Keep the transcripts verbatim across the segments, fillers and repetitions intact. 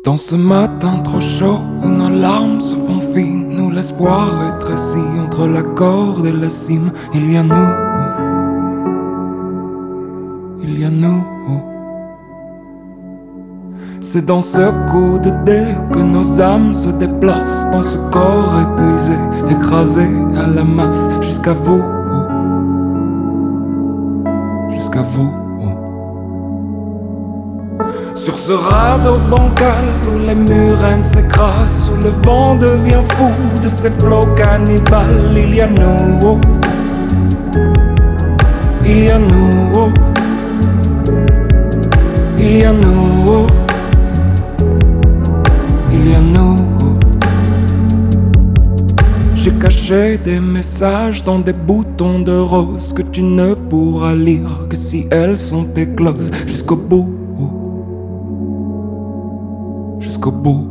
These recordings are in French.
Dans ce matin trop chaud où nos larmes se font fines, où l'espoir est assis entre la corde et la cime, il y a nous, il y a nous. C'est dans ce coup de dé que nos âmes se déplacent, dans ce corps épuisé, écrasé à la masse, jusqu'à vous, jusqu'à vous. Sur ce radeau bancal où les murènes s'écrasent, où le vent devient fou de ces flots cannibales, il y a nous, il y a nous, il y a nous, il y a nous. J'ai caché des messages dans des boutons de rose que tu ne pourras lire que si elles sont écloses jusqu'au bout. Jusqu'au bout.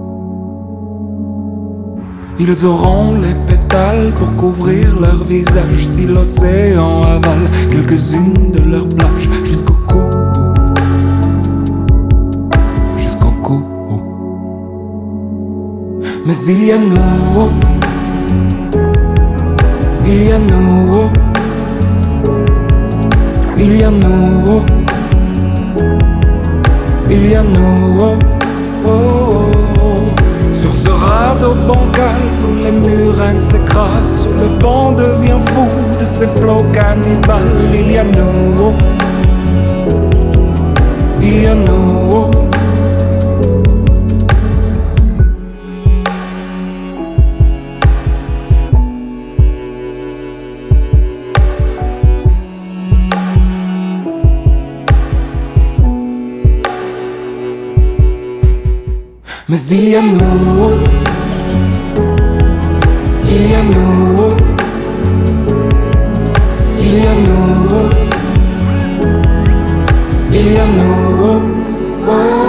Ils auront les pétales pour couvrir leur visage si l'océan avale quelques-unes de leurs plages. Jusqu'au cou, jusqu'au cou. Mais il y a nous, il y a nous, il y a nous, il y a nous. Oh, oh, oh. Sur ce radeau bancal où les murènes s'écrasent, où le vent devient fou de ces flots cannibales, il y a nous, il y a nous. Mais il y a nous, il y a nous, il y a nous, il y a nous, oh.